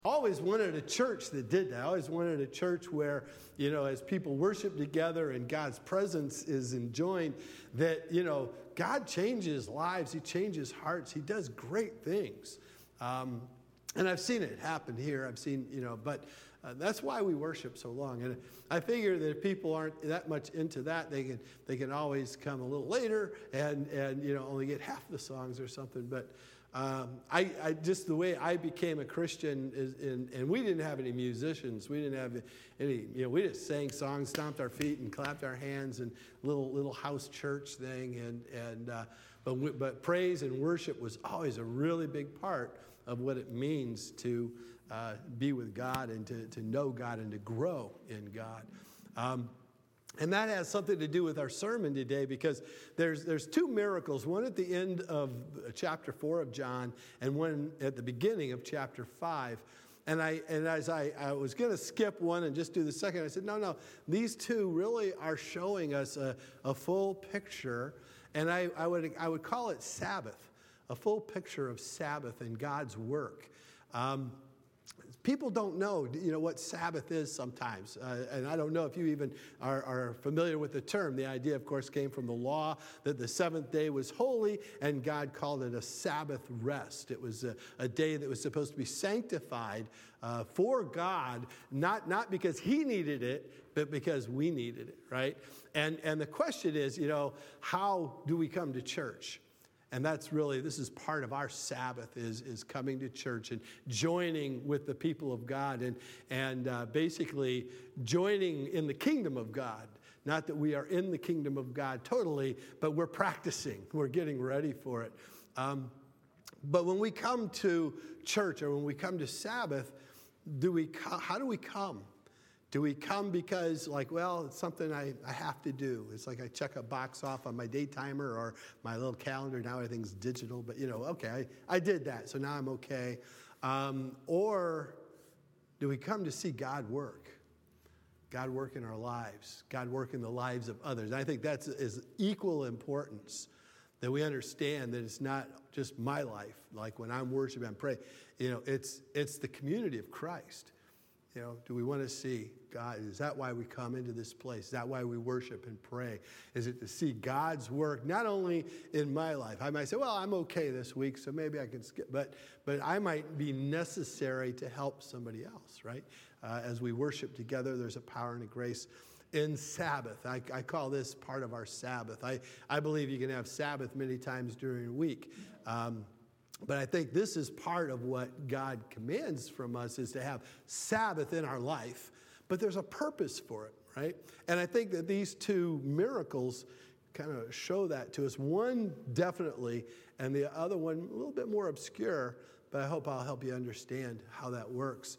Always wanted a church that did that. I always wanted a church where, as people worship together and God's presence is enjoined, that, God changes lives. He changes hearts. He does great things. And I've seen it happen here. I've seen, but that's why we worship so long. And I figure that if people aren't that much into that, they can always come a little later and only get half the songs or something. But I just the way I became a Christian is and we didn't have any musicians. We didn't have any, we just sang songs, stomped our feet and clapped our hands and little house church thing. But praise and worship was always a really big part of what it means to be with God and to know God and to grow in God. And that has something to do with our sermon today, because there's two miracles, one at the end of chapter 4 of John and one at the beginning of chapter 5. And as I was going to skip one and just do the second, I said, no, these two really are showing us a full picture. And I would call it Sabbath, a full picture of Sabbath and God's work. People don't know, what Sabbath is sometimes. And I don't know if you even are familiar with the term. The idea, of course, came from the law that the seventh day was holy, and God called it a Sabbath rest. It was a day that was supposed to be sanctified for God, not because He needed it, but because we needed it, right? And the question is, how do we come to church? And this is part of our Sabbath, is coming to church and joining with the people of God and basically joining in the kingdom of God. Not that we are in the kingdom of God totally, but we're practicing. We're getting ready for it. But when we come to church or when we come to Sabbath, how do we come? Do we come because, it's something I have to do? It's like I check a box off on my day timer or my little calendar. Now everything's digital, but, okay, I did that, so now I'm okay. Or do we come to see God work? God work in our lives. God work in the lives of others. And I think that's is equal importance, that we understand that it's not just my life. Like when I'm worshiping and praying, it's the community of Christ. Do we want to see God? Is that why we come into this place? Is that why we worship and pray? Is it to see God's work, not only in my life? I might say, well, I'm okay this week, so maybe I can skip. But I might be necessary to help somebody else, right? As we worship together, there's a power and a grace in Sabbath. I call this part of our Sabbath. I believe you can have Sabbath many times during a week. But I think this is part of what God commands from us, is to have Sabbath in our life. But there's a purpose for it, right? And I think that these two miracles kind of show that to us. One definitely, and the other one a little bit more obscure, but I hope I'll help you understand how that works.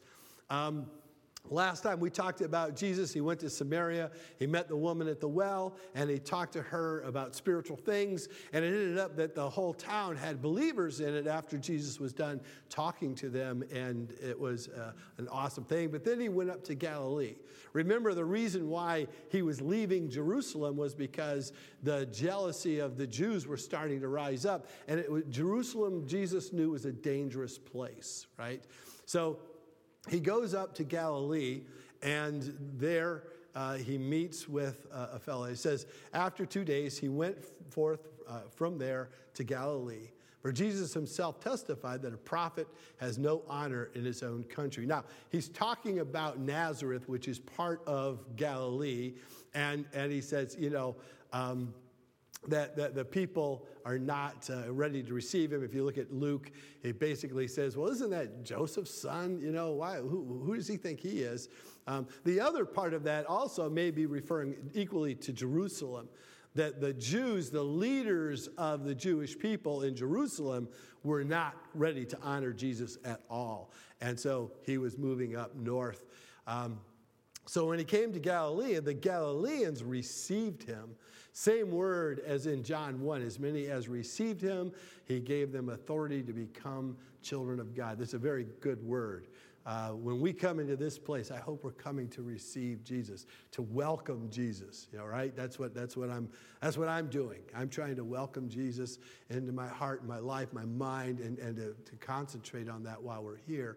Last time we talked about Jesus. He went to Samaria. He met the woman at the well, and he talked to her about spiritual things. And it ended up that the whole town had believers in it after Jesus was done talking to them, and it was an awesome thing. But then he went up to Galilee. Remember, the reason why he was leaving Jerusalem was because the jealousy of the Jews were starting to rise up. And Jerusalem, Jesus knew, was a dangerous place, right? So he goes up to Galilee, and there he meets with a fellow. It says, after 2 days, he went forth from there to Galilee, for Jesus himself testified that a prophet has no honor in his own country. Now, he's talking about Nazareth, which is part of Galilee, and he says, that the people are not ready to receive him. If you look at Luke, it basically says, well, isn't that Joseph's son? Why? Who does he think he is? The other part of that also may be referring equally to Jerusalem, that the Jews, the leaders of the Jewish people in Jerusalem, were not ready to honor Jesus at all. And so he was moving up north. So when he came to Galilee, the Galileans received him. Same word as in John 1. As many as received him, he gave them authority to become children of God. That's a very good word. When we come into this place, I hope we're coming to receive Jesus, to welcome Jesus. Right? That's what I'm doing. I'm trying to welcome Jesus into my heart, my life, my mind, and to concentrate on that while we're here.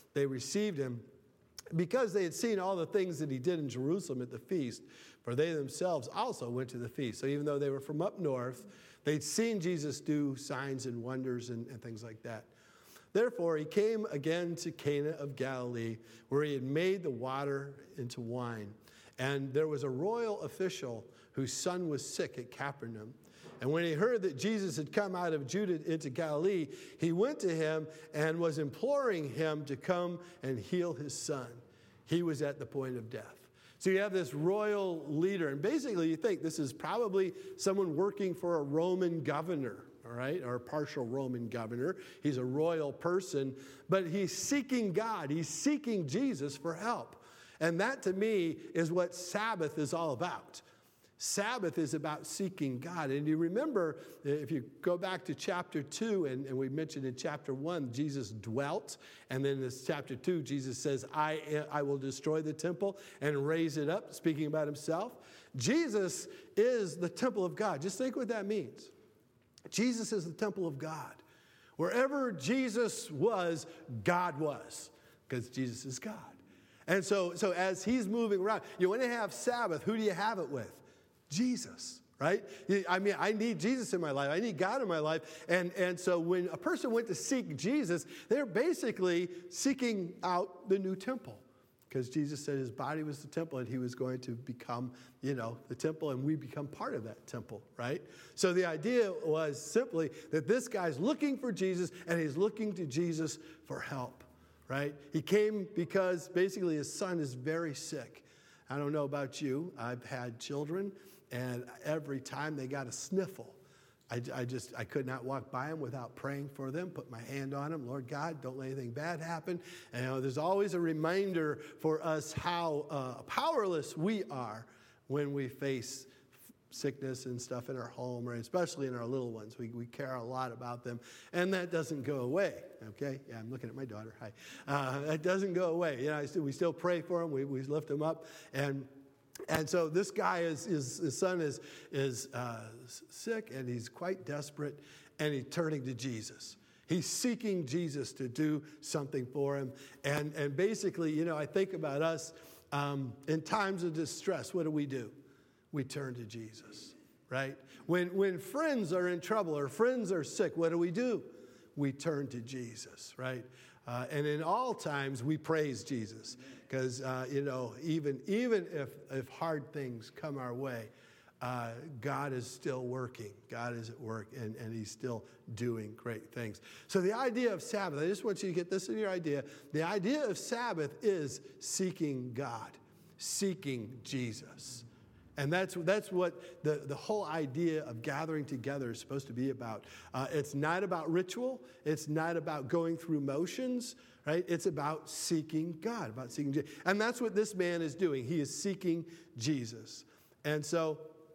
they received him because they had seen all the things that he did in Jerusalem at the feast, for they themselves also went to the feast. So even though they were from up north, they'd seen Jesus do signs and wonders and things like that. Therefore, he came again to Cana of Galilee, where he had made the water into wine. And there was a royal official whose son was sick at Capernaum. And when he heard that Jesus had come out of Judah into Galilee, he went to him and was imploring him to come and heal his son. He was at the point of death. So you have this royal leader, and basically you think this is probably someone working for a Roman governor, all right, or a partial Roman governor. He's a royal person, but he's seeking God. He's seeking Jesus for help. And that, to me, is what Sabbath is all about. Sabbath is about seeking God. And you remember, if you go back to chapter 2, and we mentioned in chapter 1, Jesus dwelt. And then in this chapter 2, Jesus says, I will destroy the temple and raise it up, speaking about himself. Jesus is the temple of God. Just think what that means. Jesus is the temple of God. Wherever Jesus was, God was, because Jesus is God. And so as he's moving around, you want to have Sabbath, who do you have it with? Jesus, right? I mean, I need Jesus in my life. I need God in my life. And so when a person went to seek Jesus, they're basically seeking out the new temple, because Jesus said his body was the temple and he was going to become, the temple, and we become part of that temple, right? So the idea was simply that this guy's looking for Jesus and he's looking to Jesus for help, right? He came because basically his son is very sick. I don't know about you. I've had children, and every time they got a sniffle, I could not walk by them without praying for them, put my hand on them. Lord God, don't let anything bad happen. And there's always a reminder for us how powerless we are when we face sickness and stuff in our home, or especially in our little ones. We care a lot about them, and that doesn't go away, okay? Yeah, I'm looking at my daughter. Hi. That doesn't go away. We still pray for them. We lift them up, and so this guy his son is sick, and he's quite desperate, and he's turning to Jesus. He's seeking Jesus to do something for him, and basically, I think about us in times of distress. What do? We turn to Jesus, right? When friends are in trouble or friends are sick, what do? We turn to Jesus, right? And in all times, we praise Jesus, because, even if hard things come our way, God is still working. God is at work, and he's still doing great things. So the idea of Sabbath, I just want you to get this in your idea. The idea of Sabbath is seeking God, seeking Jesus. And that's what the whole idea of gathering together is supposed to be about. It's not about ritual. It's not about going through motions, right? It's about seeking God, about seeking Jesus. And that's what this man is doing. He is seeking Jesus. And so,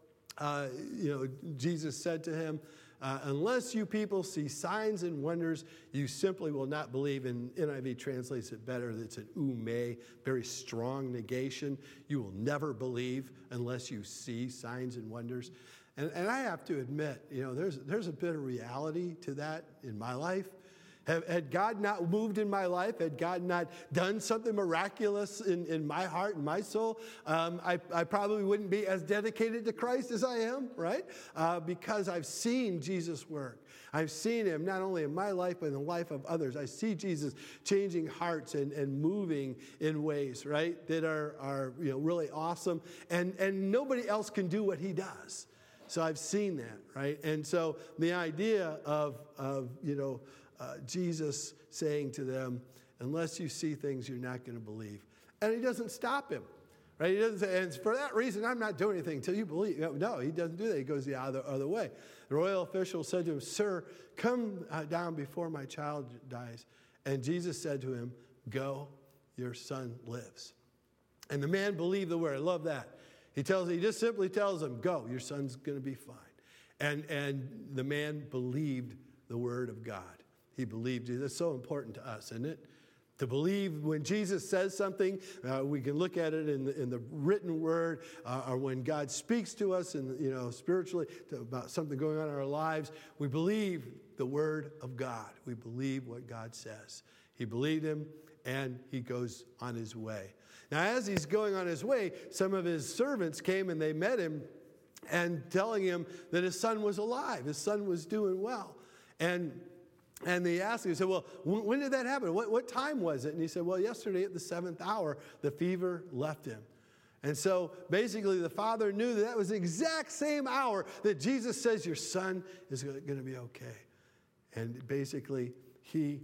Jesus said to him, unless you people see signs and wonders, you simply will not believe. And NIV translates it better. It's an ume, very strong negation. You will never believe unless you see signs and wonders. And I have to admit, there's a bit of reality to that in my life. Had God not moved in my life, had God not done something miraculous in my heart and my soul, I probably wouldn't be as dedicated to Christ as I am, right? Because I've seen Jesus work. I've seen him not only in my life, but in the life of others. I see Jesus changing hearts and moving in ways, right, that are really awesome. And nobody else can do what he does. So I've seen that, right? And so the idea of Jesus saying to them, unless you see things, you're not going to believe. And he doesn't stop him, right? He doesn't say, and for that reason, I'm not doing anything until you believe. No, he doesn't do that. He goes the other way. The royal official said to him, sir, come down before my child dies. And Jesus said to him, go, your son lives. And the man believed the word. I love that. He just simply tells him, go, your son's going to be fine. And the man believed the word of God. He believed Jesus. That's so important to us, isn't it? To believe when Jesus says something, we can look at it in the written word, or when God speaks to us, spiritually about something going on in our lives. We believe the word of God. We believe what God says. He believed him, and he goes on his way. Now, as he's going on his way, some of his servants came and they met him and telling him that his son was alive. His son was doing well. And they asked him, he said, well, when did that happen? What time was it? And he said, well, yesterday at the 7th hour, the fever left him. And so basically the father knew that was the exact same hour that Jesus says your son is going to be okay. And basically he,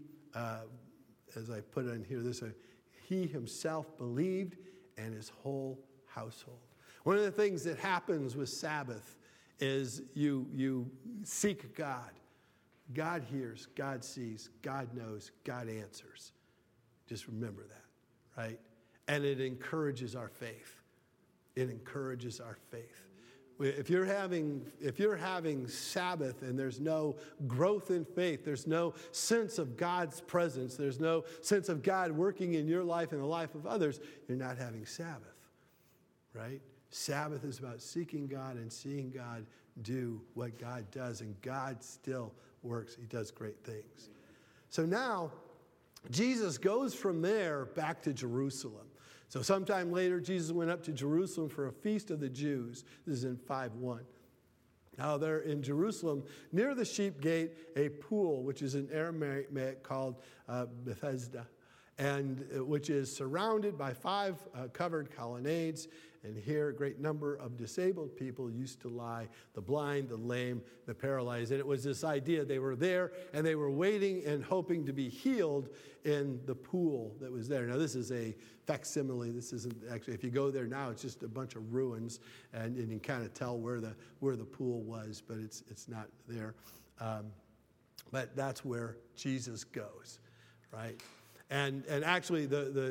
as I put in here, he himself believed and his whole household. One of the things that happens with Sabbath is you seek God. God hears, God sees, God knows, God answers. Just remember that, right? And it encourages our faith. It encourages our faith. If you're having Sabbath and there's no growth in faith, there's no sense of God's presence, there's no sense of God working in your life and the life of others, you're not having Sabbath, right? Sabbath is about seeking God and seeing God do what God does, and God still works. He does great things. So now, Jesus goes from there back to Jerusalem. So sometime later, Jesus went up to Jerusalem for a feast of the Jews. This is in 5:1. Now there in Jerusalem, near the sheep gate, a pool, which is in Aramaic called Bethesda, and which is surrounded by 5 covered colonnades. And here a great number of disabled people used to lie, the blind, the lame, the paralyzed. And it was this idea, they were there and they were waiting and hoping to be healed in the pool that was there. Now this is a facsimile. This isn't actually, if you go there now, it's just a bunch of ruins, and you can kind of tell where the pool was, but it's not there. But that's where Jesus goes, right? And actually,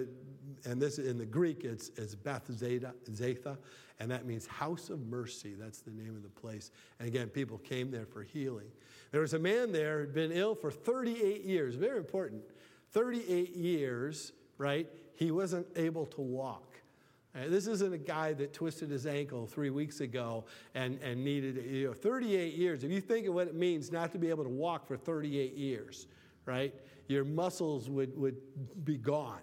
and this in the Greek, it's Bethesda, and that means house of mercy. That's the name of the place. And again, people came there for healing. There was a man there who'd been ill for 38 years. Very important. 38 years, right? He wasn't able to walk. This isn't a guy that twisted his ankle 3 weeks ago and needed 38 years. If you think of what it means not to be able to walk for 38 years, right? Your muscles would be gone.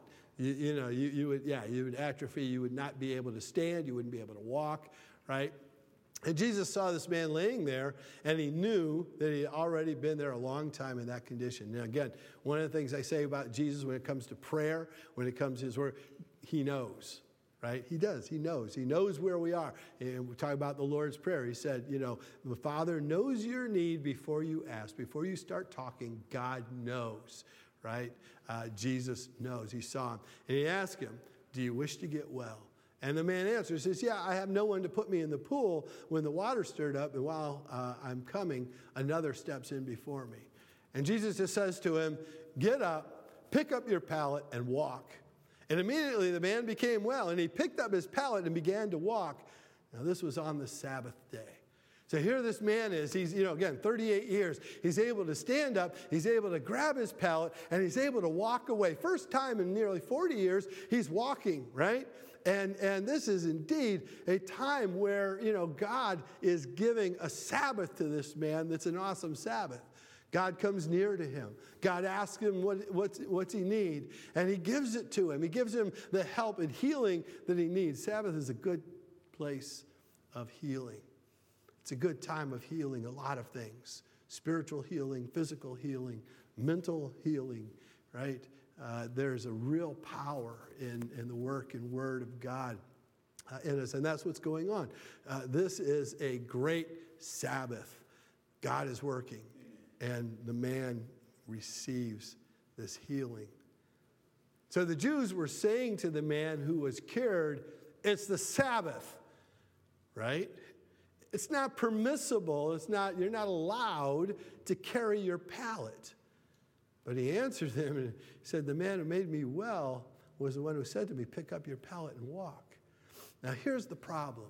You would atrophy. You would not be able to stand. You wouldn't be able to walk, right? And Jesus saw this man laying there, and he knew that he had already been there a long time in that condition. Now, again, one of the things I say about Jesus when it comes to prayer, when it comes to his word, he knows. Right? He does. He knows. He knows where we are. And we talk about the Lord's Prayer. He said, the Father knows your need before you ask. Before you start talking, God knows. Right? Jesus knows. He saw him. And he asked him, do you wish to get well? And the man answers, says, yeah, I have no one to put me in the pool when the water stirred up. And while I'm coming, another steps in before me. And Jesus just says to him, get up, pick up your pallet, and walk. And immediately the man became well, and he picked up his pallet and began to walk. Now, this was on the Sabbath day. So here this man is, he's, again, 38 years. He's able to stand up, he's able to grab his pallet, and he's able to walk away. First time in nearly 40 years, he's walking, right? And this is indeed a time where, God is giving a Sabbath to this man that's an awesome Sabbath. God comes near to him. God asks him what's he need, and he gives it to him. He gives him the help and healing that he needs. Sabbath is a good place of healing. It's a good time of healing a lot of things. Spiritual healing, physical healing, mental healing, right? There's a real power in the work and word of God in us, and that's what's going on. This is a great Sabbath. God is working. And the man receives this healing. So the Jews were saying to the man who was cured, it's the Sabbath, right? It's not permissible. You're not allowed to carry your pallet. But he answered them and said, the man who made me well was the one who said to me, pick up your pallet and walk. Now here's the problem.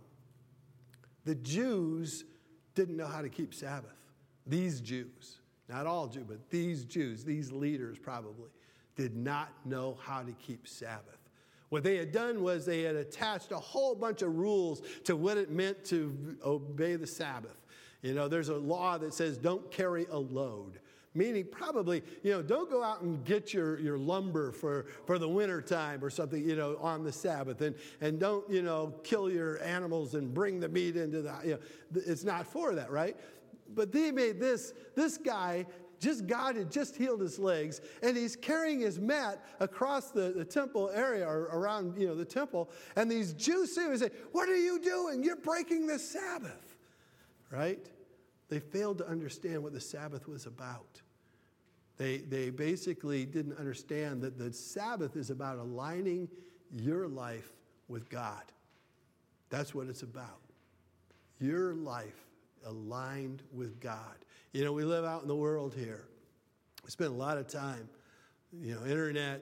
The Jews didn't know how to keep Sabbath. These Jews, not all Jews, but these Jews, these leaders probably, did not know how to keep Sabbath. What they had done was they had attached a whole bunch of rules to what it meant to obey the Sabbath. There's a law that says don't carry a load, meaning probably, don't go out and get your lumber for the winter time or something, on the Sabbath. And don't, kill your animals and bring the meat into it's not for that, right? But they made this guy, God had just healed his legs, and he's carrying his mat across the temple area or around, the temple. And these Jews see him and say, "What are you doing? You're breaking the Sabbath," right? They failed to understand what the Sabbath was about. They basically didn't understand that the Sabbath is about aligning your life with God. That's what it's about. Your life aligned with God. We live out in the world here. We spend a lot of time, internet,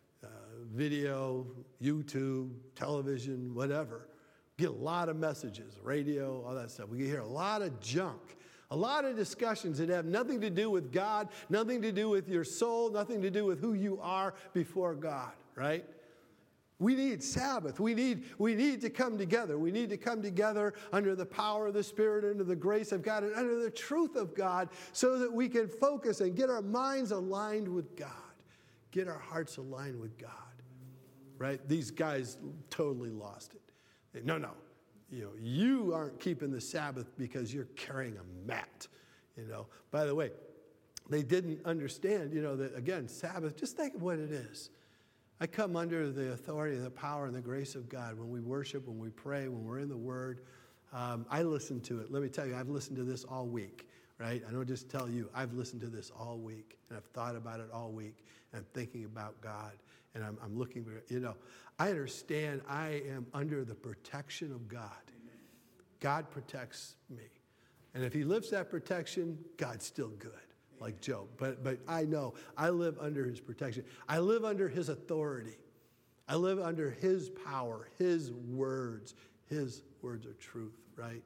video, YouTube, television, whatever. Get a lot of messages, radio, all that stuff. We hear a lot of junk, a lot of discussions that have nothing to do with God, nothing to do with your soul, nothing to do with who you are before God, right? We need Sabbath. We need to come together. We need to come together under the power of the Spirit, under the grace of God, and under the truth of God so that we can focus and get our minds aligned with God, get our hearts aligned with God, right? These guys totally lost it. No. You aren't keeping the Sabbath because you're carrying a mat, By the way, they didn't understand, that, again, Sabbath, just think of what it is. I come under the authority and the power and the grace of God when we worship, when we pray, when we're in the Word. I listen to it. Let me tell you, I've listened to this all week, right? I don't just tell you. I've listened to this all week, and I've thought about it all week, and I'm thinking about God, and I'm looking, I understand I am under the protection of God. God protects me. And if he lifts that protection, God's still good. Like Job. But I know I live under his protection. I live under his authority. I live under his power, his words. His words are truth, right?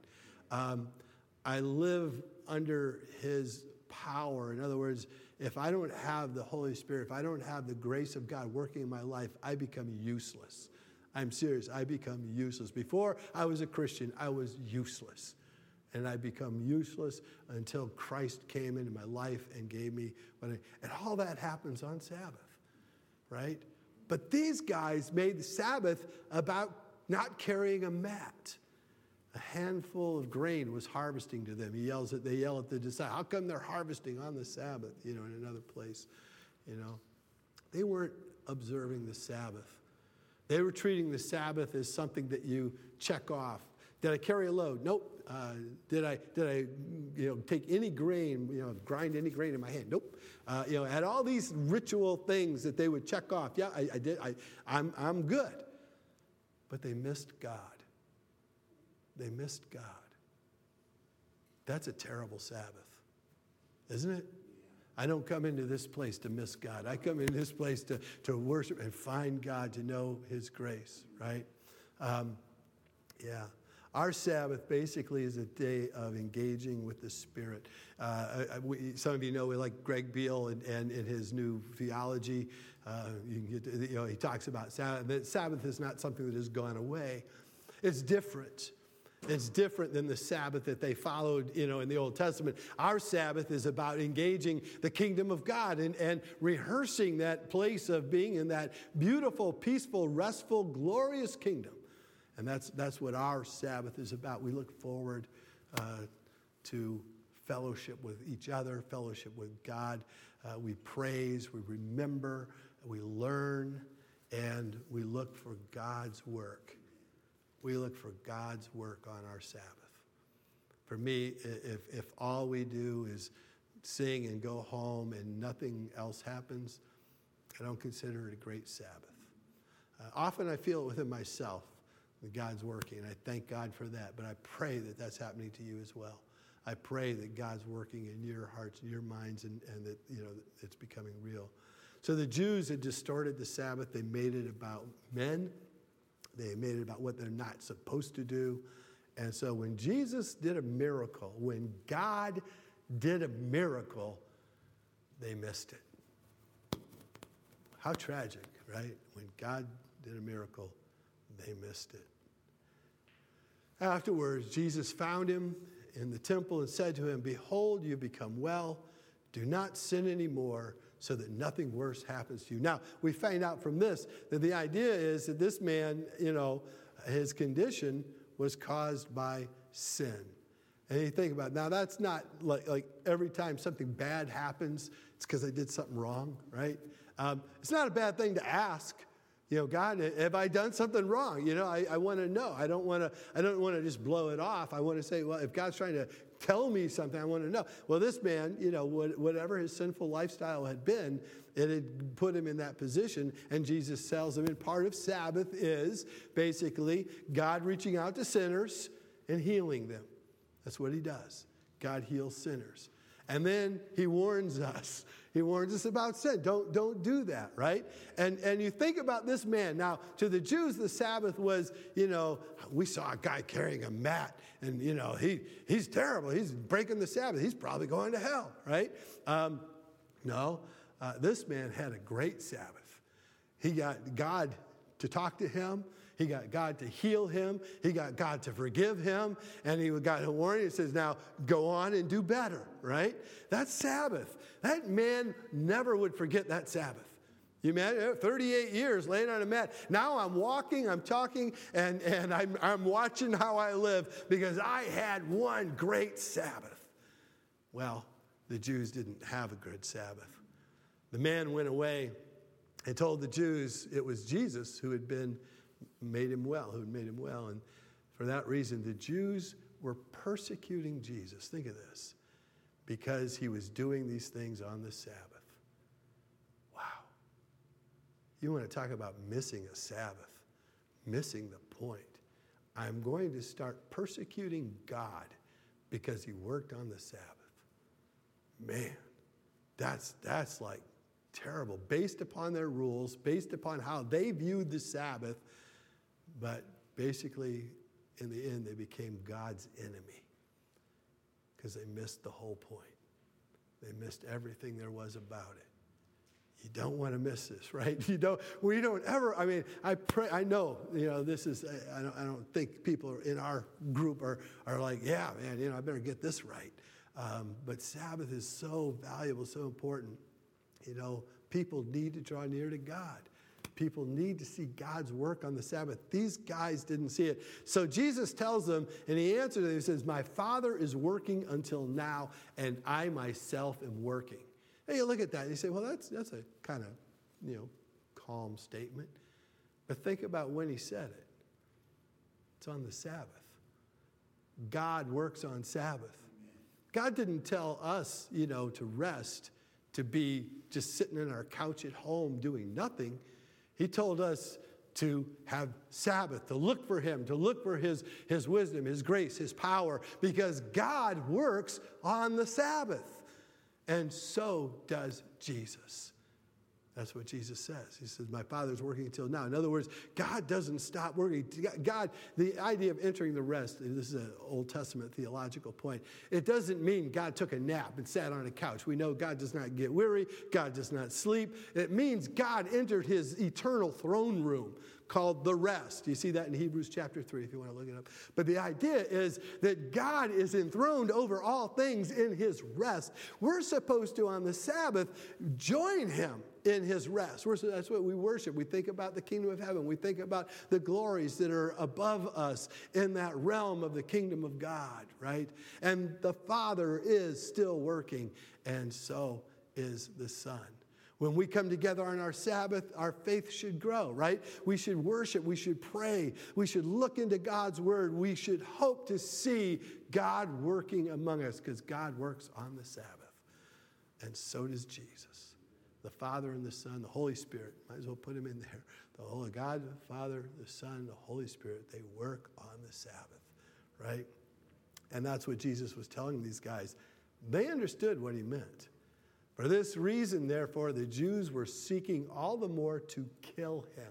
I live under his power. In other words, if I don't have the Holy Spirit, if I don't have the grace of God working in my life, I become useless. I'm serious. I become useless. Before I was a Christian, I was useless. And I become useless until Christ came into my life and gave me and all that happens on Sabbath, right? But these guys made the Sabbath about not carrying a mat. A handful of grain was harvesting to them. They yell at the disciples, how come they're harvesting on the Sabbath, in another place, They weren't observing the Sabbath. They were treating the Sabbath as something that you check off. Did I carry a load? Nope. Did I take any grain, grind any grain in my hand? Nope. Had all these ritual things that they would check off. Yeah, I did. I'm good. But they missed God. They missed God. That's a terrible Sabbath, isn't it? I don't come into this place to miss God. I come into this place to worship and find God, to know his grace, right? Our Sabbath basically is a day of engaging with the Spirit. Some of you know we like Greg Beale and his new theology. He talks about Sabbath. But Sabbath is not something that has gone away. It's different. It's different than the Sabbath that they followed, in the Old Testament. Our Sabbath is about engaging the kingdom of God and rehearsing that place of being in that beautiful, peaceful, restful, glorious kingdom. And that's what our Sabbath is about. We look forward to fellowship with each other, fellowship with God. We praise, we remember, we learn, and we look for God's work. We look for God's work on our Sabbath. For me, if all we do is sing and go home and nothing else happens, I don't consider it a great Sabbath. Often I feel it within myself that God's working, and I thank God for that. But I pray that that's happening to you as well. I pray that God's working in your hearts and your minds, and that it's becoming real. So the Jews had distorted the Sabbath. They made it about men. They made it about what they're not supposed to do. And so when Jesus did a miracle, when God did a miracle, they missed it. How tragic, right? When God did a miracle, they missed it. Afterwards, Jesus found him in the temple and said to him, "Behold, you become well. Do not sin anymore so that nothing worse happens to you. Now, we find out from this that the idea is that this man, his condition was caused by sin. And you think about it. Now, that's not like every time something bad happens, it's because I did something wrong, right? It's not a bad thing to ask. God, have I done something wrong? I want to know. I don't want to just blow it off. I want to say, well, if God's trying to tell me something, I want to know. Well, this man, whatever his sinful lifestyle had been, it had put him in that position. And Jesus tells him, and part of Sabbath is basically God reaching out to sinners and healing them. That's what he does. God heals sinners. And then he warns us. He warns us about sin. Don't do that, right? And you think about this man. Now, to the Jews, the Sabbath was, we saw a guy carrying a mat, and, he's terrible. He's breaking the Sabbath. He's probably going to hell, right? No, this man had a great Sabbath. He got God to talk to him. He got God to heal him. He got God to forgive him. And he got a warning. It says, now go on and do better, right? That's Sabbath. That man never would forget that Sabbath. You imagine 38 years laying on a mat. Now I'm walking, I'm talking, and I'm watching how I live because I had one great Sabbath. Well, the Jews didn't have a good Sabbath. The man went away and told the Jews it was Jesus who had made him well. And for that reason, the Jews were persecuting Jesus. Think of this. Because he was doing these things on the Sabbath. Wow. You want to talk about missing a Sabbath, missing the point. I'm going to start persecuting God because he worked on the Sabbath. Man, that's like terrible. Based upon their rules, based upon how they viewed the Sabbath, but basically, in the end, they became God's enemy because they missed the whole point. They missed everything there was about it. You don't want to miss this, right? We don't ever, I pray, I know, this is, I don't think people in our group are like, yeah, man, I better get this right. But Sabbath is so valuable, so important. People need to draw near to God. People need to see God's work on the Sabbath. These guys didn't see it. So Jesus tells them, and he answers them, he says, my Father is working until now, and I myself am working. And you look at that, and you say, well, that's a kind of, calm statement. But think about when he said it. It's on the Sabbath. God works on Sabbath. God didn't tell us, to rest, to be just sitting in our couch at home doing nothing. He told us to have Sabbath, to look for him, to look for his wisdom, his grace, his power, because God works on the Sabbath. And so does Jesus. That's what Jesus says. He says, my Father's working until now. In other words, God doesn't stop working. God, the idea of entering the rest, this is an Old Testament theological point. It doesn't mean God took a nap and sat on a couch. We know God does not get weary. God does not sleep. It means God entered his eternal throne room called the rest. You see that in Hebrews chapter 3 if you want to look it up. But the idea is that God is enthroned over all things in his rest. We're supposed to, on the Sabbath, join him in his rest. That's what we worship. We think about the kingdom of heaven. We think about the glories that are above us in that realm of the kingdom of God, right? And the Father is still working, and so is the Son. When we come together on our Sabbath, our faith should grow, right? We should worship. We should pray. We should look into God's word. We should hope to see God working among us because God works on the Sabbath. And so does Jesus. The Father and the Son, the Holy Spirit. Might as well put him in there. The Holy God, the Father, the Son, the Holy Spirit, they work on the Sabbath, right? And that's what Jesus was telling these guys. They understood what he meant. For this reason, therefore, the Jews were seeking all the more to kill him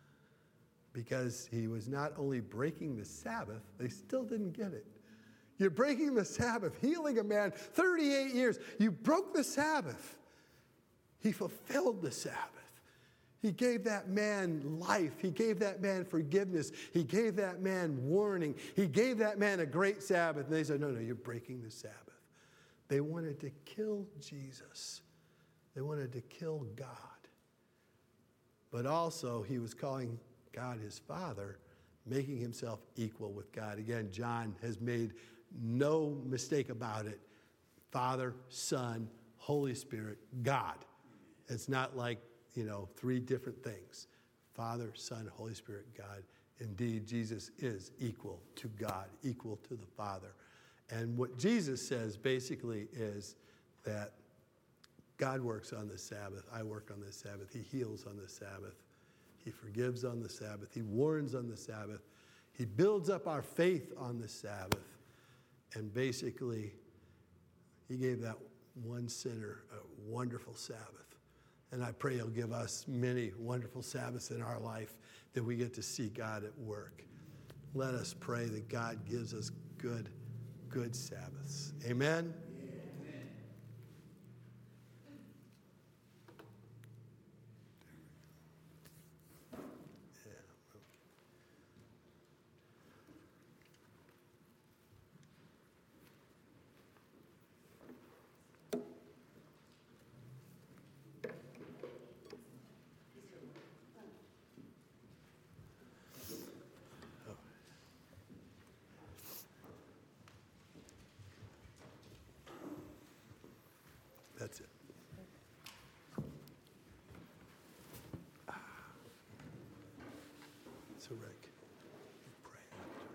because he was not only breaking the Sabbath, they still didn't get it. You're breaking the Sabbath, healing a man 38 years. You broke the Sabbath. He fulfilled the Sabbath. He gave that man life. He gave that man forgiveness. He gave that man warning. He gave that man a great Sabbath. And they said, no, you're breaking the Sabbath. They wanted to kill Jesus. They wanted to kill God. But also, he was calling God his Father, making himself equal with God. Again, John has made no mistake about it. Father, Son, Holy Spirit, God. It's not like, three different things. Father, Son, Holy Spirit, God. Indeed, Jesus is equal to God, equal to the Father. And what Jesus says basically is that God works on the Sabbath. I work on the Sabbath. He heals on the Sabbath. He forgives on the Sabbath. He warns on the Sabbath. He builds up our faith on the Sabbath. And basically, he gave that one sinner a wonderful Sabbath. And I pray he'll give us many wonderful Sabbaths in our life that we get to see God at work. Let us pray that God gives us good Sabbaths. Amen? That's it. So, Rick, pray after.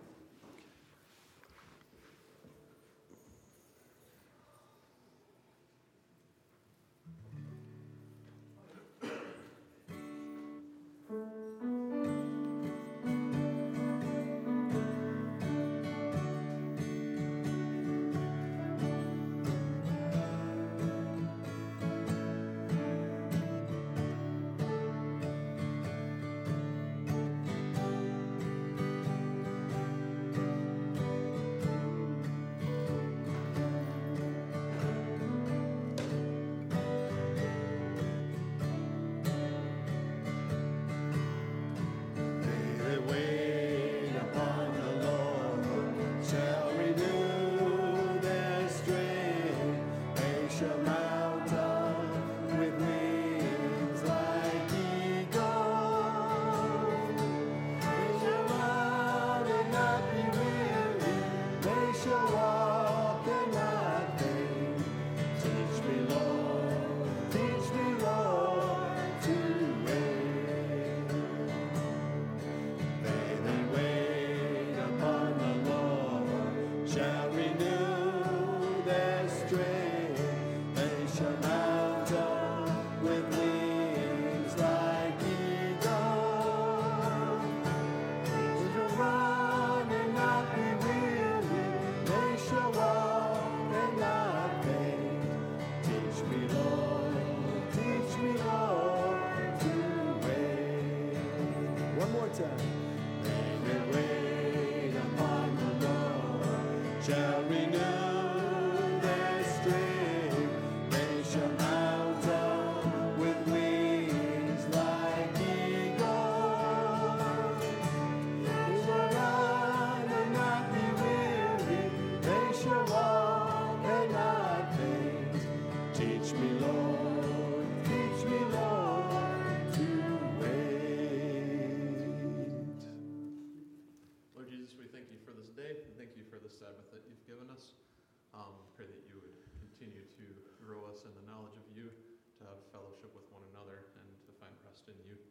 Pray that you would continue to grow us in the knowledge of you, to have fellowship with one another, and to find rest in you.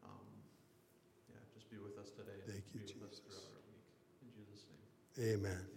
Just be with us today. Thank you, be with us Jesus. throughout our week. In Jesus' name. Amen.